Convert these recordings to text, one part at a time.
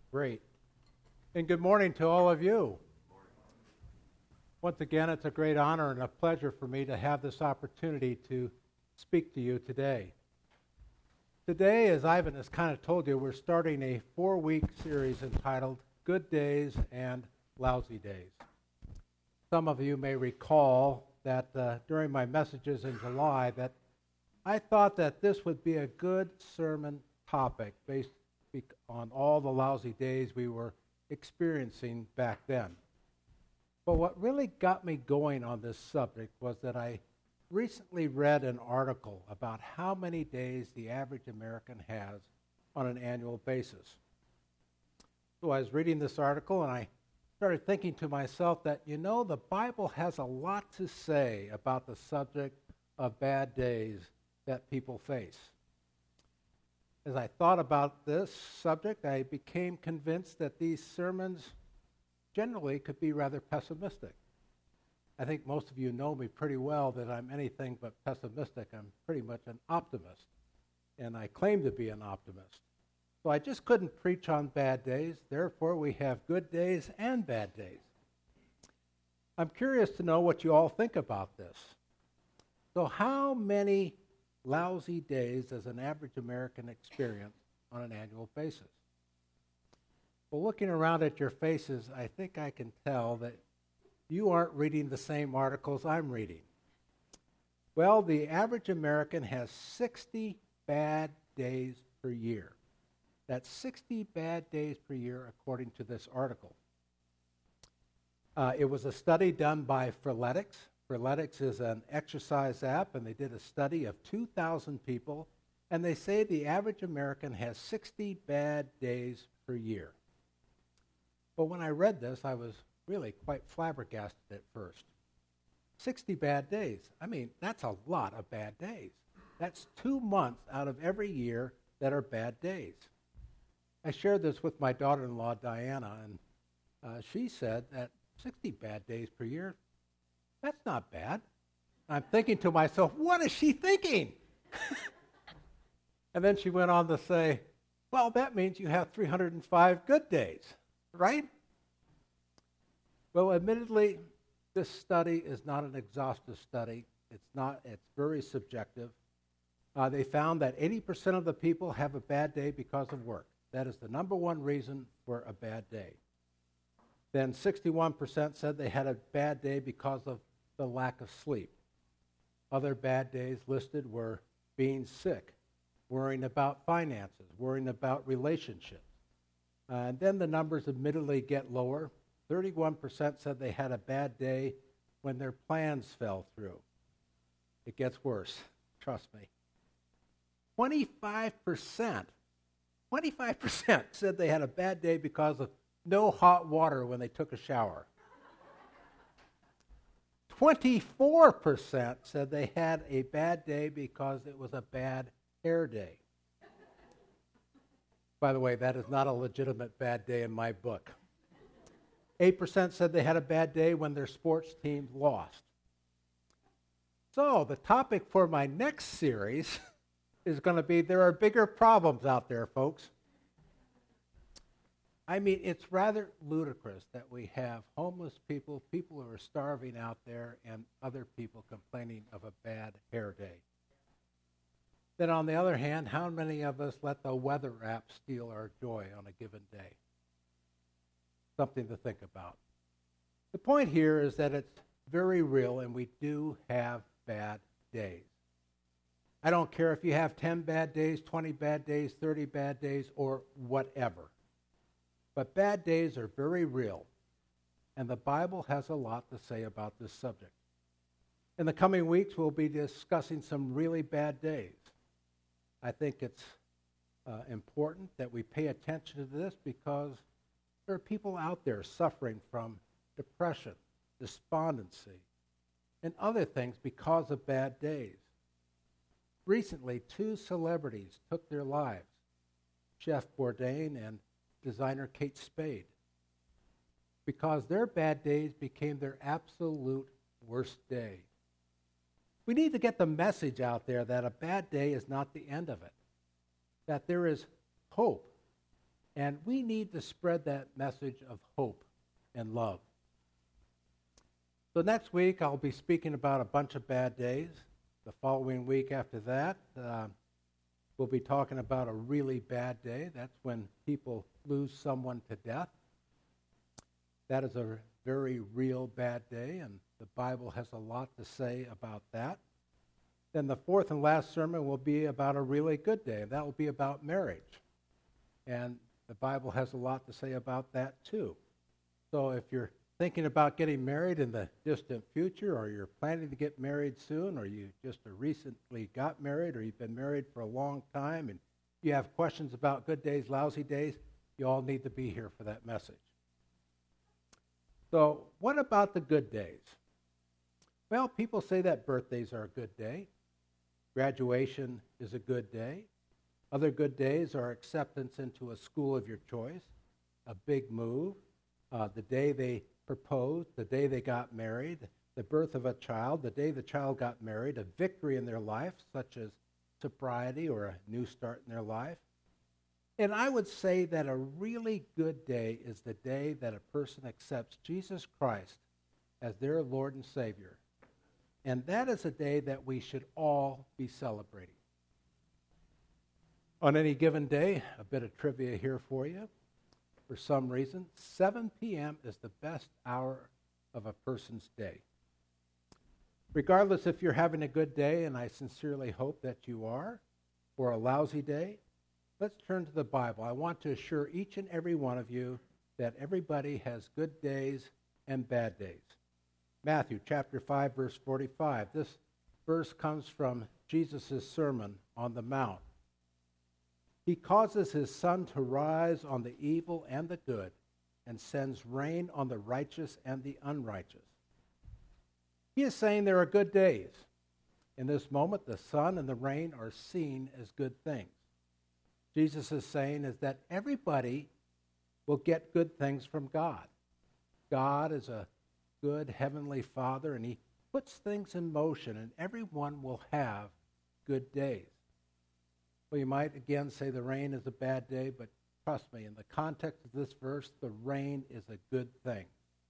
Great. And good morning to all of you. Once again, it's a great honor and a pleasure for me to have this opportunity to speak to you today. Today, as Ivan has kind of told you, we're starting a 4-week series entitled Good Days and Lousy Days. Some of you may recall that during my messages in July that I thought that this would be a good sermon topic based on all the lousy days we were experiencing back then. But what really got me going on this subject was that I recently read an article about how many days the average American has on an annual basis. So I was reading this article and I started thinking to myself that, the Bible has a lot to say about the subject of bad days that people face. As I thought about this subject, I became convinced that these sermons generally could be rather pessimistic. I think most of you know me pretty well that I'm anything but pessimistic. I'm pretty much an optimist, and I claim to be an optimist. So I just couldn't preach on bad days. Therefore, we have good days and bad days. I'm curious to know what you all think about this. So how many lousy days does an average American experience on an annual basis? Well, looking around at your faces, I think I can tell that you aren't reading the same articles I'm reading. Well, the average American has 60 bad days per year. That's 60 bad days per year according to this article. It was a study done by Freeletics. Freeletics is an exercise app, and they did a study of 2,000 people, and they say the average American has 60 bad days per year. But when I read this, I was really quite flabbergasted at first. 60 bad days. I mean, that's a lot of bad days. That's 2 months out of every year that are bad days. I shared this with my daughter-in-law, Diana, and she said that 60 bad days per year, that's not bad. I'm thinking to myself, what is she thinking? And then she went on to say, well, that means you have 305 good days, right? Well, admittedly, this study is not an exhaustive study. It's very subjective. They found that 80% of the people have a bad day because of work. That is the number one reason for a bad day. Then 61% said they had a bad day because of the lack of sleep. Other bad days listed were being sick, worrying about finances, worrying about relationships. And then the numbers admittedly get lower. 31% said they had a bad day when their plans fell through. It gets worse, trust me. 25% said they had a bad day because of no hot water when they took a shower. 24% said they had a bad day because it was a bad hair day. By the way, that is not a legitimate bad day in my book. 8% said they had a bad day when their sports team lost. So the topic for my next series is going to be, there are bigger problems out there, folks. I mean, it's rather ludicrous that we have homeless people, people who are starving out there, and other people complaining of a bad hair day. Then on the other hand, how many of us let the weather app steal our joy on a given day? Something to think about. The point here is that it's very real, and we do have bad days. I don't care if you have 10 bad days, 20 bad days, 30 bad days, or whatever. But bad days are very real, and the Bible has a lot to say about this subject. In the coming weeks, we'll be discussing some really bad days. I think it's important that we pay attention to this because there are people out there suffering from depression, despondency, and other things because of bad days. Recently, 2 celebrities took their lives, Chef Bourdain and designer Kate Spade, because their bad days became their absolute worst day. We need to get the message out there that a bad day is not the end of it, that there is hope, And we need to spread that message of hope and love. So next week, I'll be speaking about a bunch of bad days. The following week after that, we'll be talking about a really bad day. That's when people lose someone to death. That is a very real bad day, and the Bible has a lot to say about that. Then the fourth and last sermon will be about a really good day, and that will be about marriage. And the Bible has a lot to say about that too. So if you're thinking about getting married in the distant future, or you're planning to get married soon, or you just recently got married, or you've been married for a long time, and you have questions about good days, lousy days, you all need to be here for that message. So what about the good days? Well, people say that birthdays are a good day. Graduation is a good day. Other good days are acceptance into a school of your choice, a big move, the day they proposed, the day they got married, the birth of a child, the day the child got married, a victory in their life, such as sobriety or a new start in their life. And I would say that a really good day is the day that a person accepts Jesus Christ as their Lord and Savior. And that is a day that we should all be celebrating. On any given day, a bit of trivia here for you. For some reason, 7 p.m. is the best hour of a person's day. Regardless if you're having a good day, and I sincerely hope that you are, or a lousy day, let's turn to the Bible. I want to assure each and every one of you that everybody has good days and bad days. Matthew chapter 5, verse 45. This verse comes from Jesus' Sermon on the Mount. He causes his sun to rise on the evil and the good, and sends rain on the righteous and the unrighteous. He is saying there are good days. In this moment, the sun and the rain are seen as good things. Jesus is saying is that everybody will get good things from God. God is a good heavenly Father, and he puts things in motion, and everyone will have good days. Well, you might again say the rain is a bad day, but trust me, in the context of this verse, the rain is a good thing.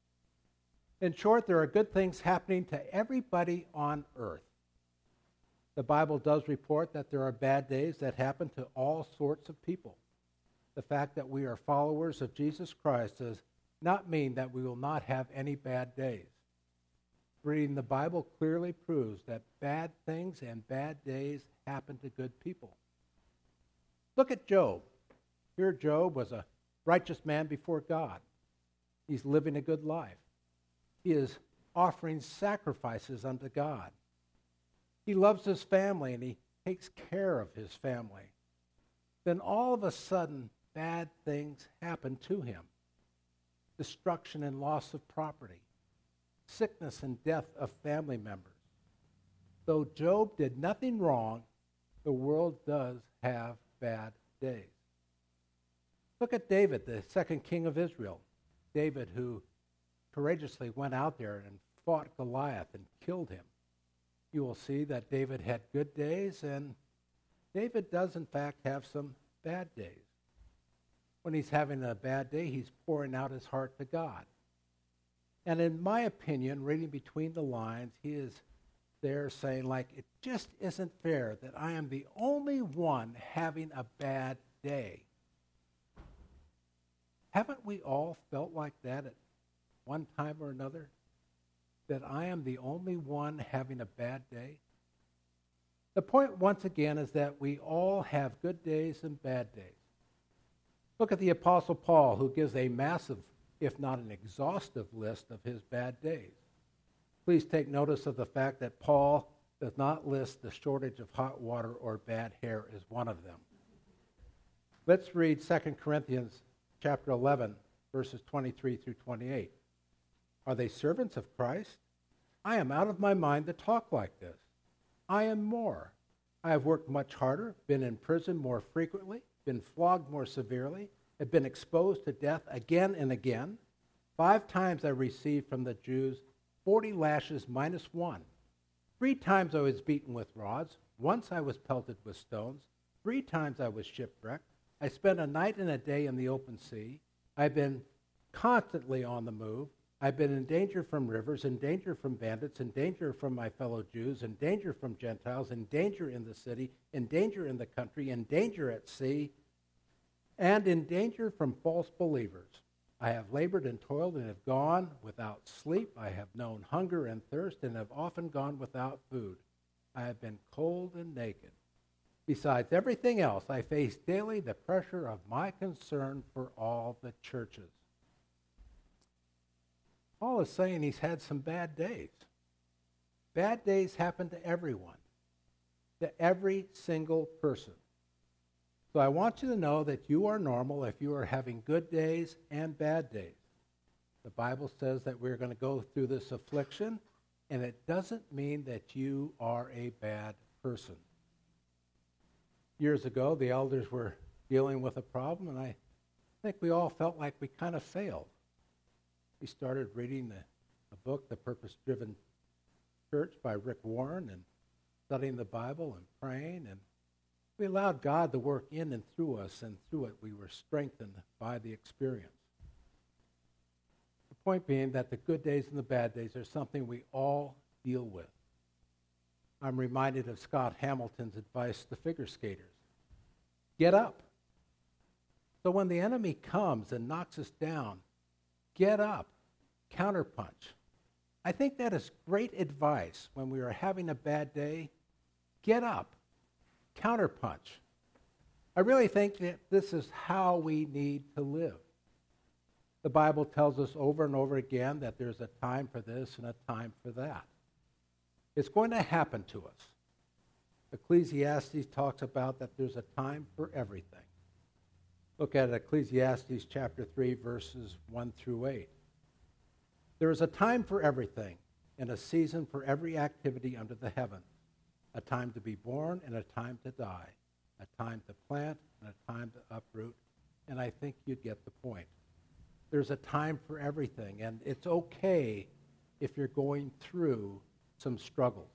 In short, there are good things happening to everybody on earth. The Bible does report that there are bad days that happen to all sorts of people. The fact that we are followers of Jesus Christ does not mean that we will not have any bad days. Reading the Bible clearly proves that bad things and bad days happen to good people. Look at Job. Here Job was a righteous man before God. He's living a good life. He is offering sacrifices unto God. He loves his family and he takes care of his family. Then all of a sudden, bad things happen to him. Destruction and loss of property. Sickness and death of family members. Though Job did nothing wrong, the world does have bad days. Look at David, the second king of Israel. David, who courageously went out there and fought Goliath and killed him. You will see that David had good days, and David does, in fact, have some bad days. When he's having a bad day, he's pouring out his heart to God. And in my opinion, reading between the lines, he is there saying, like, it just isn't fair that I am the only one having a bad day. Haven't we all felt like that at one time or another? That I am the only one having a bad day? The point, once again, is that we all have good days and bad days. Look at the Apostle Paul, who gives a massive, if not an exhaustive list of his bad days. Please take notice of the fact that Paul does not list the shortage of hot water or bad hair as one of them. Let's read 2 Corinthians chapter 11, verses 23 through 28. Are they servants of Christ? I am out of my mind to talk like this. I am more. I have worked much harder, been in prison more frequently, been flogged more severely, have been exposed to death again and again. 5 times I received from the Jews 40 lashes minus 1. 3 times I was beaten with rods. Once I was pelted with stones. 3 times I was shipwrecked. I spent a night and a day in the open sea. I've been constantly on the move. I've been in danger from rivers, in danger from bandits, in danger from my fellow Jews, in danger from Gentiles, in danger in the city, in danger in the country, in danger at sea, and in danger from false believers. I have labored and toiled and have gone without sleep. I have known hunger and thirst and have often gone without food. I have been cold and naked. Besides everything else, I face daily the pressure of my concern for all the churches. Paul is saying he's had some bad days. Bad days happen to everyone, to every single person. So I want you to know that you are normal if you are having good days and bad days. The Bible says that we're going to go through this affliction, and it doesn't mean that you are a bad person. Years ago, the elders were dealing with a problem, and I think we all felt like we kind of failed. We started reading the book, The Purpose-Driven Church by Rick Warren, and studying the Bible and praying, and we allowed God to work in and through us, and through it we were strengthened by the experience. The point being that the good days and the bad days are something we all deal with. I'm reminded of Scott Hamilton's advice to figure skaters. Get up. So when the enemy comes and knocks us down, get up. Counterpunch. I think that is great advice when we are having a bad day. Get up. Counterpunch. I really think that this is how we need to live. The Bible tells us over and over again that there's a time for this and a time for that. It's going to happen to us. Ecclesiastes talks about that there's a time for everything. Look at Ecclesiastes chapter 3, verses 1 through 8. There is a time for everything, and a season for every activity under the heaven. A time to be born and a time to die. A time to plant and a time to uproot. And I think you'd get the point. There's a time for everything, and it's okay if you're going through some struggles.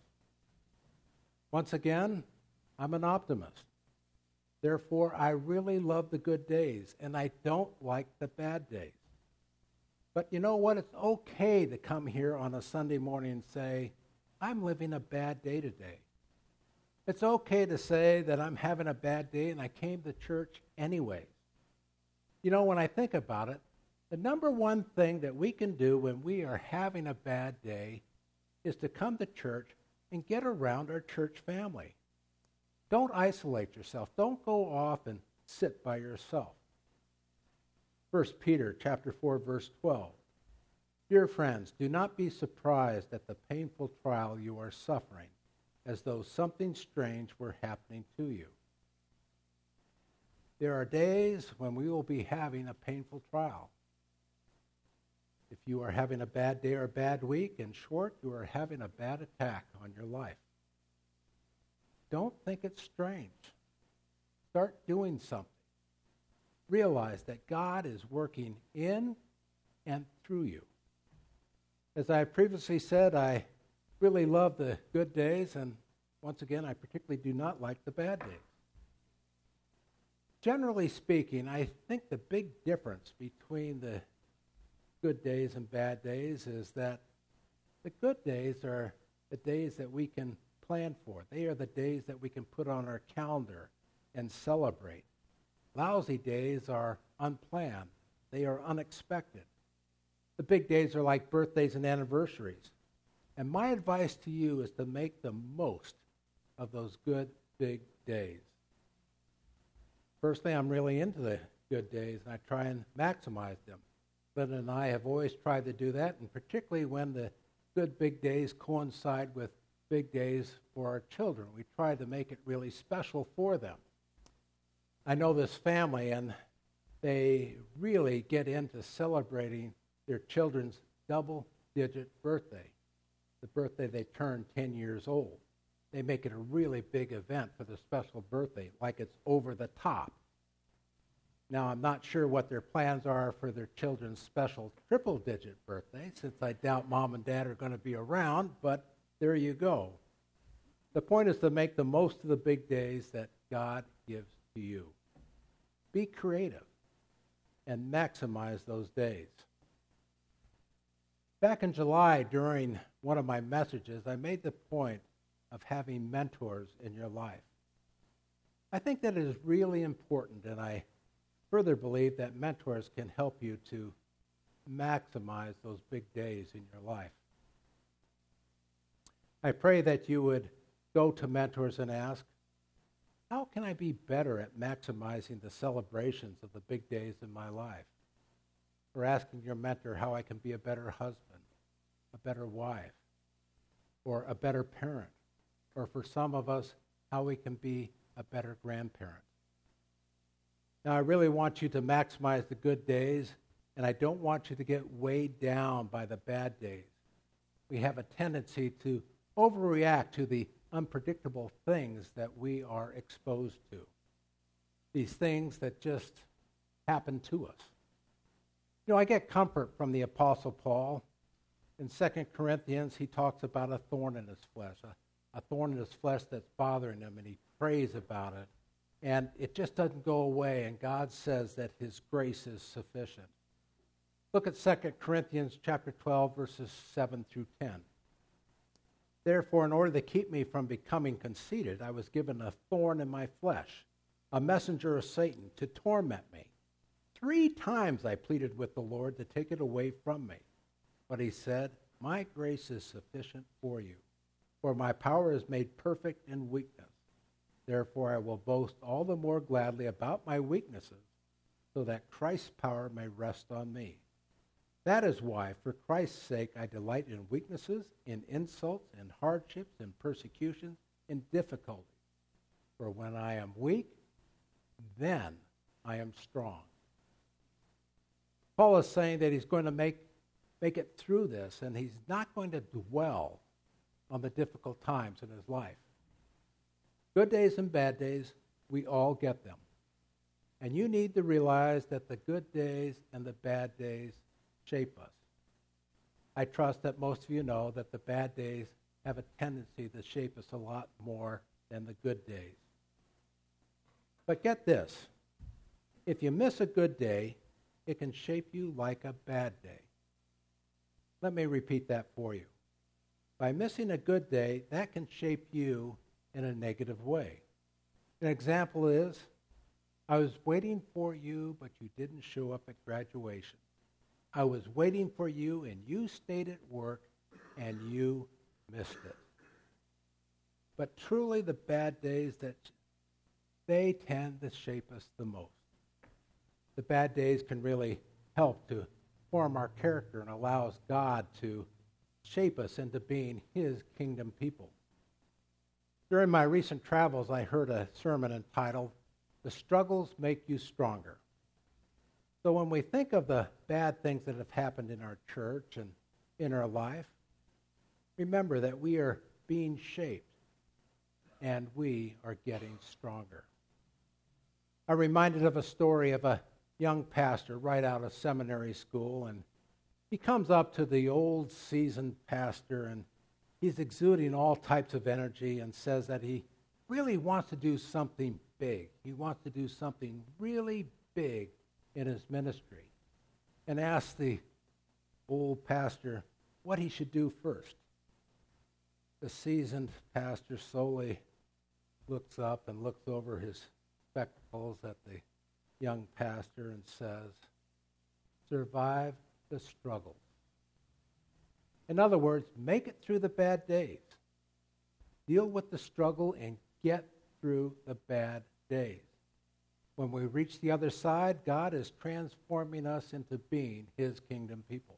Once again, I'm an optimist. Therefore, I really love the good days, and I don't like the bad days. But you know what? It's okay to come here on a Sunday morning and say, I'm living a bad day today. It's okay to say that I'm having a bad day and I came to church anyway. You know, when I think about it, the number one thing that we can do when we are having a bad day is to come to church and get around our church family. Don't isolate yourself. Don't go off and sit by yourself. 1 Peter chapter 4, verse 12. Dear friends, do not be surprised at the painful trial you are suffering, as though something strange were happening to you. There are days when we will be having a painful trial. If you are having a bad day or a bad week, in short, you are having a bad attack on your life. Don't think it's strange. Start doing something. Realize that God is working in and through you. As I previously said, I really love the good days, and once again, I particularly do not like the bad days. Generally speaking, I think the big difference between the good days and bad days is that the good days are the days that we can plan for. They are the days that we can put on our calendar and celebrate. Lousy days are unplanned. They are unexpected. The big days are like birthdays and anniversaries. And my advice to you is to make the most of those good, big days. Personally, I'm really into the good days, and I try and maximize them. Linda and I have always tried to do that, and particularly when the good, big days coincide with big days for our children. We try to make it really special for them. I know this family, and they really get into celebrating their children's double-digit birthday, the birthday they turn 10 years old. They make it a really big event for the special birthday, like it's over the top. Now, I'm not sure what their plans are for their children's special triple-digit birthday, since I doubt Mom and Dad are going to be around, but there you go. The point is to make the most of the big days that God gives to you. be creative and maximize those days. Back in July, during one of my messages, I made the point of having mentors in your life. I think that it is really important, and I further believe that mentors can help you to maximize those big days in your life. I pray that you would go to mentors and ask, how can I be better at maximizing the celebrations of the big days in my life? Or asking your mentor how I can be a better husband, a better wife, or a better parent. Or for some of us, how we can be a better grandparent. Now, I really want you to maximize the good days, and I don't want you to get weighed down by the bad days. We have a tendency to overreact to the unpredictable things that we are exposed to. These things that just happen to us. You know, I get comfort from the Apostle Paul. In 2 Corinthians, he talks about a thorn in his flesh, a thorn in his flesh that's bothering him, and he prays about it. And it just doesn't go away, and God says that his grace is sufficient. Look at 2 Corinthians chapter 12, verses 7 through 10. Therefore, in order to keep me from becoming conceited, I was given a thorn in my flesh, a messenger of Satan to torment me. 3 times I pleaded with the Lord to take it away from me. But he said, my grace is sufficient for you, for my power is made perfect in weakness. Therefore, I will boast all the more gladly about my weaknesses, so that Christ's power may rest on me. That is why, for Christ's sake, I delight in weaknesses, in insults, in hardships, in persecutions, in difficulties. For when I am weak, then I am strong. Paul is saying that he's going to make it through this, and he's not going to dwell on the difficult times in his life. Good days and bad days, we all get them. And you need to realize that the good days and the bad days shape us. I trust that most of you know that the bad days have a tendency to shape us a lot more than the good days. But get this, if you miss a good day, it can shape you like a bad day. Let me repeat that for you. By missing a good day, that can shape you in a negative way. An example is, I was waiting for you, but you didn't show up at graduation. I was waiting for you, and you stayed at work, and you missed it. But truly, the bad days, they tend to shape us the most. The bad days can really help to form our character and allows God to shape us into being his kingdom people. During my recent travels, I heard a sermon entitled, "The Struggles Make You Stronger." So when we think of the bad things that have happened in our church and in our life, remember that we are being shaped and we are getting stronger. I'm reminded of a story of a young pastor right out of seminary school, and he comes up to the old seasoned pastor, and he's exuding all types of energy and says that he really wants to do something big. He wants to do something really big in his ministry, and asks the old pastor what he should do first. The seasoned pastor slowly looks up and looks over his spectacles at the young pastor and says, survive the struggle. In other words, make it through the bad days. Deal with the struggle and get through the bad days. When we reach the other side, God is transforming us into being his kingdom people.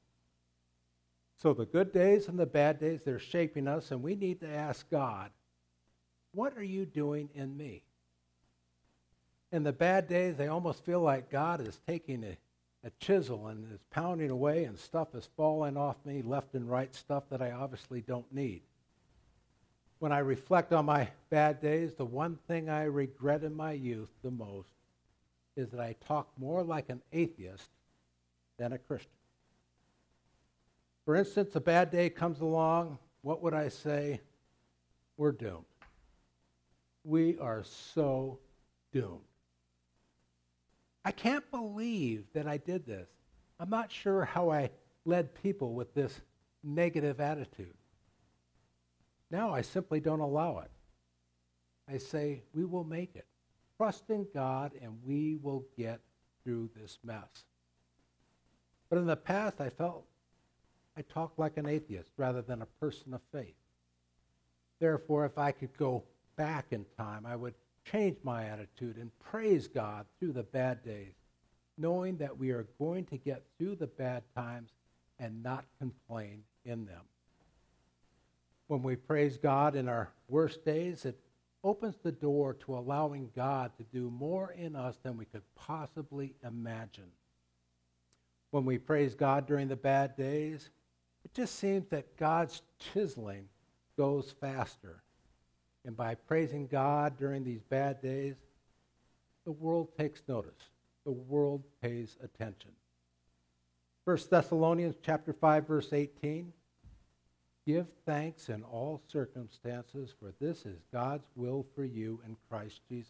So the good days and the bad days, they're shaping us, and we need to ask God, what are you doing in me? In the bad days, they almost feel like God is taking a chisel and is pounding away, and stuff is falling off me left and right, stuff that I obviously don't need. When I reflect on my bad days, the one thing I regret in my youth the most is that I talked more like an atheist than a Christian. For instance, a bad day comes along, what would I say? We're doomed. We are so doomed. I can't believe that I did this. I'm not sure how I led people with this negative attitude. Now I simply don't allow it. I say, we will make it. Trust in God and we will get through this mess. But in the past, I felt I talked like an atheist rather than a person of faith. Therefore, if I could go back in time, I would change my attitude and praise God through the bad days, knowing that we are going to get through the bad times and not complain in them. When we praise God in our worst days, it opens the door to allowing God to do more in us than we could possibly imagine. When we praise God during the bad days, it just seems that God's chiseling goes faster. And by praising God during these bad days, the world takes notice. The world pays attention. 1 Thessalonians chapter 5, verse 18, give thanks in all circumstances, for this is God's will for you in Christ Jesus.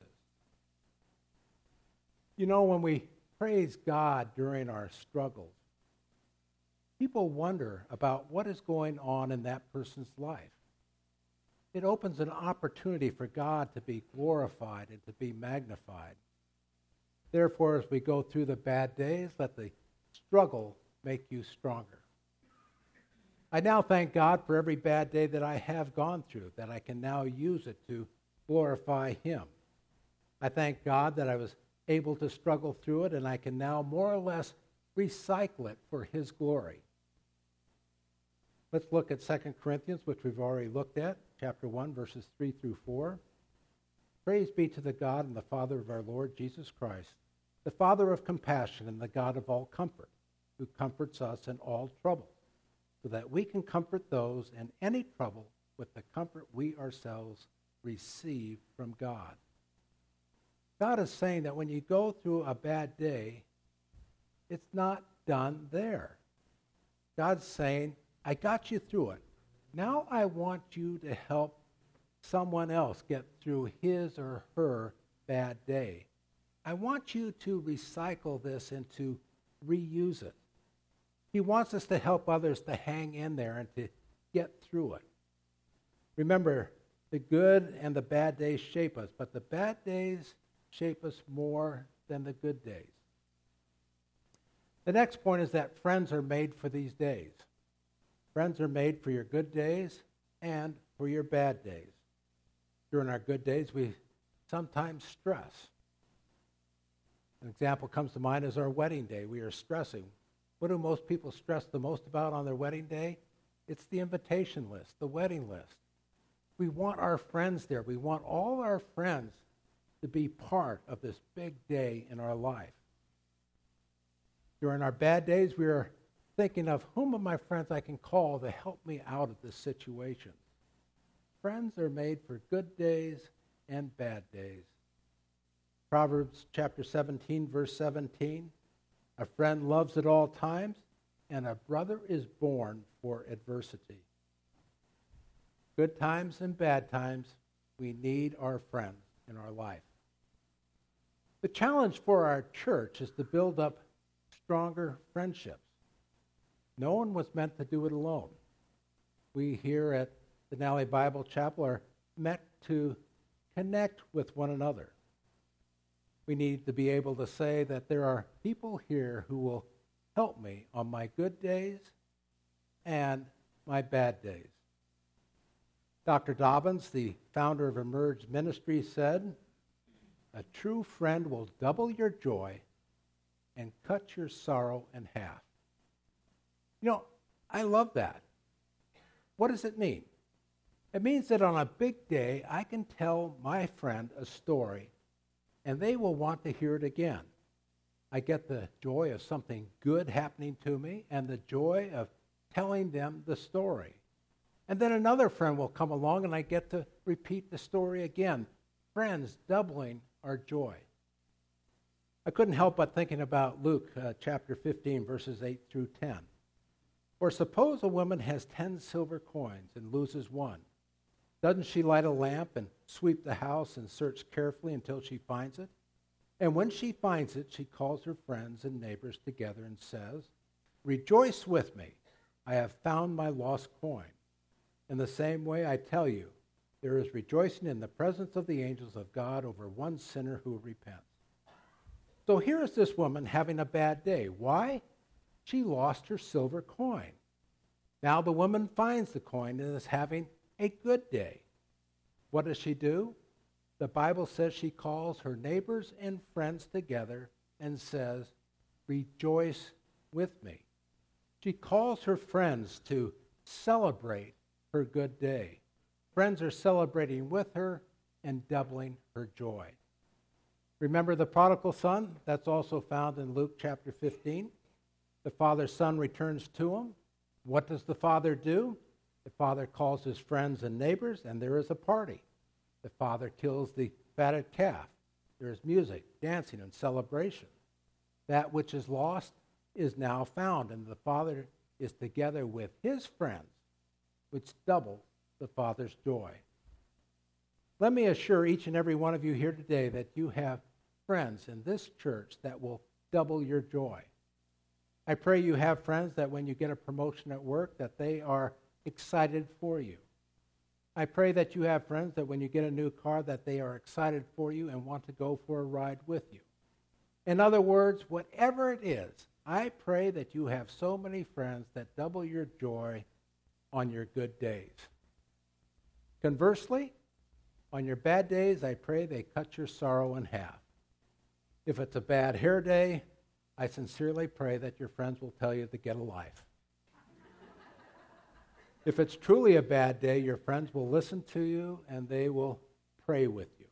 You know, when we praise God during our struggles, people wonder about what is going on in that person's life. It opens an opportunity for God to be glorified and to be magnified. Therefore, as we go through the bad days, let the struggle make you stronger. I now thank God for every bad day that I have gone through, that I can now use it to glorify Him. I thank God that I was able to struggle through it, and I can now more or less recycle it for His glory. Let's look at 2 Corinthians, which we've already looked at, chapter 1, verses 3 through 4. Praise be to the God and the Father of our Lord Jesus Christ, the Father of compassion and the God of all comfort, who comforts us in all trouble, so that we can comfort those in any trouble with the comfort we ourselves receive from God. God is saying that when you go through a bad day, it's not done there. God's saying, I got you through it. Now I want you to help someone else get through his or her bad day. I want you to recycle this and to reuse it. He wants us to help others to hang in there and to get through it. Remember, the good and the bad days shape us, but the bad days shape us more than the good days. The next point is that friends are made for these days. Friends are made for your good days and for your bad days. During our good days, we sometimes stress. An example comes to mind is our wedding day. We are stressing. What do most people stress the most about on their wedding day? It's the invitation list, the wedding list. We want our friends there. We want all our friends to be part of this big day in our life. During our bad days, we are thinking of whom of my friends I can call to help me out of this situation. Friends are made for good days and bad days. Proverbs chapter 17, verse 17, a friend loves at all times, and a brother is born for adversity. Good times and bad times, we need our friends in our life. The challenge for our church is to build up stronger friendships. No one was meant to do it alone. We here at Denali Bible Chapel are meant to connect with one another. We need to be able to say that there are people here who will help me on my good days and my bad days. Dr. Dobbins, the founder of Emerge Ministry, said, a true friend will double your joy and cut your sorrow in half. You know, I love that. What does it mean? It means that on a big day, I can tell my friend a story, and they will want to hear it again. I get the joy of something good happening to me and the joy of telling them the story. And then another friend will come along, and I get to repeat the story again. Friends doubling our joy. I couldn't help but thinking about Luke chapter 15, verses 8 through 10. Or suppose a woman has 10 silver coins and loses one. Doesn't she light a lamp and sweep the house and search carefully until she finds it? And when she finds it, she calls her friends and neighbors together and says, "Rejoice with me, I have found my lost coin." In the same way, I tell you, there is rejoicing in the presence of the angels of God over one sinner who repents. So here is this woman having a bad day. Why? She lost her silver coin. Now the woman finds the coin and is having a good day. What does she do? The Bible says she calls her neighbors and friends together and says, "Rejoice with me." She calls her friends to celebrate her good day. Friends are celebrating with her and doubling her joy. Remember the prodigal son? That's also found in Luke chapter 15. The father's son returns to him. What does the father do? The father calls his friends and neighbors, and there is a party. The father kills the fatted calf. There is music, dancing, and celebration. That which is lost is now found, and the father is together with his friends, which doubles the father's joy. Let me assure each and every one of you here today that you have friends in this church that will double your joy. I pray you have friends that when you get a promotion at work, that they are excited for you. I pray that you have friends that when you get a new car, that they are excited for you and want to go for a ride with you. In other words, whatever it is, I pray that you have so many friends that double your joy on your good days. Conversely, on your bad days, I pray they cut your sorrow in half. If it's a bad hair day, I sincerely pray that your friends will tell you to get a life. If it's truly a bad day, your friends will listen to you and they will pray with you.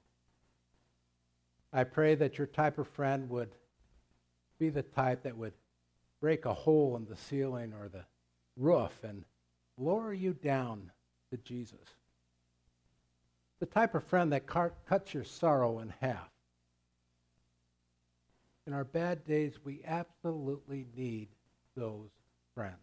I pray that your type of friend would be the type that would break a hole in the ceiling or the roof and lower you down to Jesus. The type of friend that cuts your sorrow in half. In our bad days, we absolutely need those friends.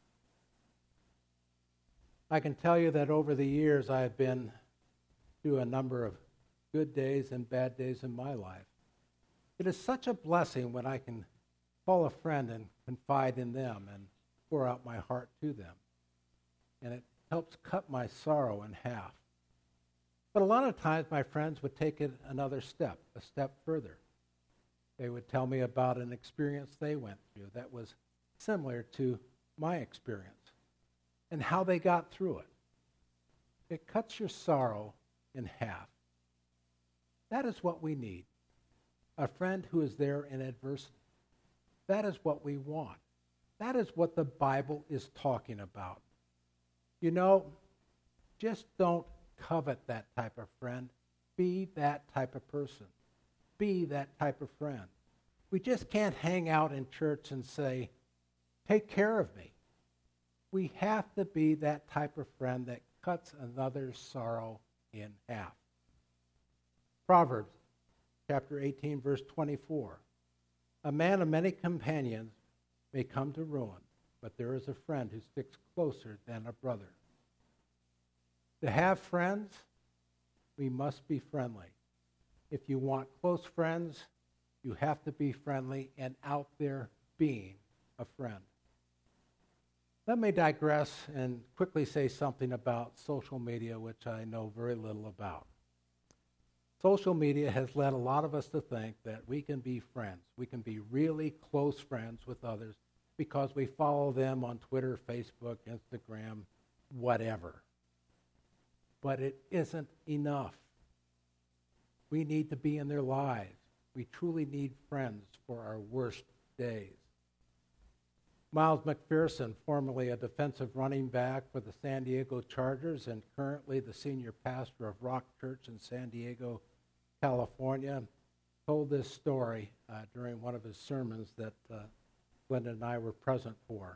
I can tell you that over the years I have been through a number of good days and bad days in my life. It is such a blessing when I can call a friend and confide in them and pour out my heart to them. And it helps cut my sorrow in half. But a lot of times my friends would take it another step, a step further. They would tell me about an experience they went through that was similar to my experience and how they got through it. It cuts your sorrow in half. That is what we need. A friend who is there in adversity. That is what we want. That is what the Bible is talking about. You know, just don't covet that type of friend. Be that type of person. Be that type of friend. We just can't hang out in church and say, "Take care of me." We have to be that type of friend that cuts another's sorrow in half. Proverbs chapter 18, verse 24. A man of many companions may come to ruin, but there is a friend who sticks closer than a brother. To have friends, we must be friendly. If you want close friends, you have to be friendly and out there being a friend. Let me digress and quickly say something about social media, which I know very little about. Social media has led a lot of us to think that we can be friends. We can be really close friends with others because we follow them on Twitter, Facebook, Instagram, whatever. But it isn't enough. We need to be in their lives. We truly need friends for our worst days. Miles McPherson, formerly a defensive running back for the San Diego Chargers and currently the senior pastor of Rock Church in San Diego, California, told this story during one of his sermons that Glenda and I were present for.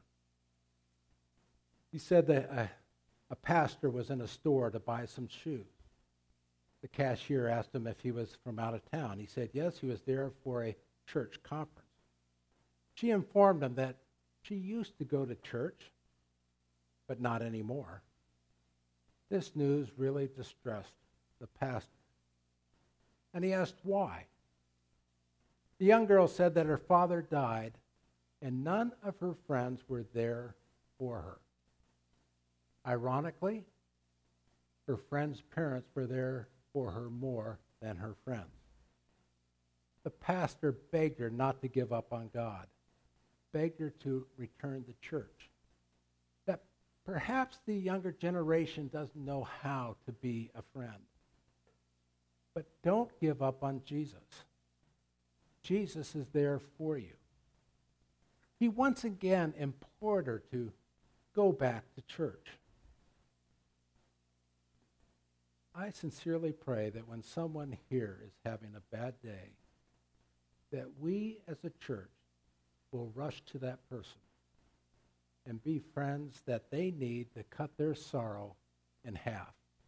He said that a pastor was in a store to buy some shoes. The cashier asked him if he was from out of town. He said, yes, he was there for a church conference. She informed him that she used to go to church, but not anymore. This news really distressed the pastor. And he asked why. The young girl said that her father died, and none of her friends were there for her. Ironically, her friend's parents were there for her more than her friends. The pastor begged her not to give up on God, begged her to return to church. That perhaps the younger generation doesn't know how to be a friend. But don't give up on Jesus. Jesus is there for you. He once again implored her to go back to church. I sincerely pray that when someone here is having a bad day, that we as a church will rush to that person and be friends that they need to cut their sorrow in half.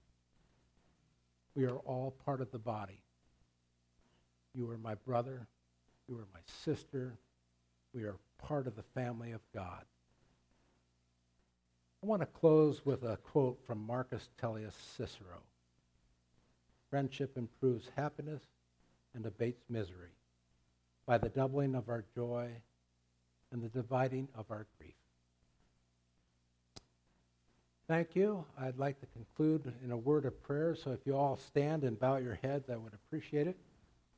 We are all part of the body. You are my brother. You are my sister. We are part of the family of God. I want to close with a quote from Marcus Tullius Cicero. Friendship improves happiness and abates misery by the doubling of our joy and the dividing of our grief. Thank you. I'd like to conclude in a word of prayer, so if you all stand and bow your heads, I would appreciate it.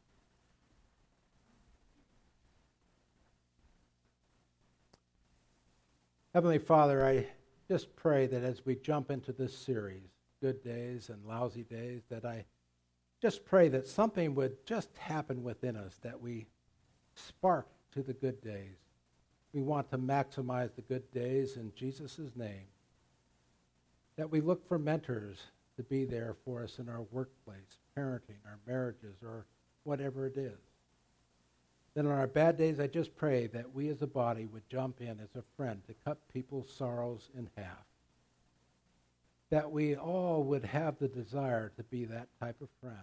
Heavenly Father, I just pray that as we jump into this series, Good Days and Lousy Days, that I just pray that something would just happen within us, that we spark to the good days. We want to maximize the good days in Jesus' name. That we look for mentors to be there for us in our workplace, parenting, our marriages, or whatever it is. Then on our bad days, I just pray that we as a body would jump in as a friend to cut people's sorrows in half. That we all would have the desire to be that type of friend.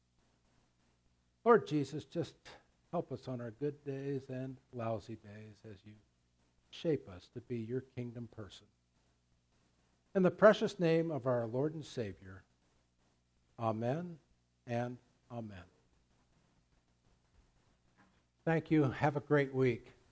Lord Jesus, just help us on our good days and lousy days as you shape us to be your kingdom person. In the precious name of our Lord and Savior, amen and amen. Thank you. Have a great week.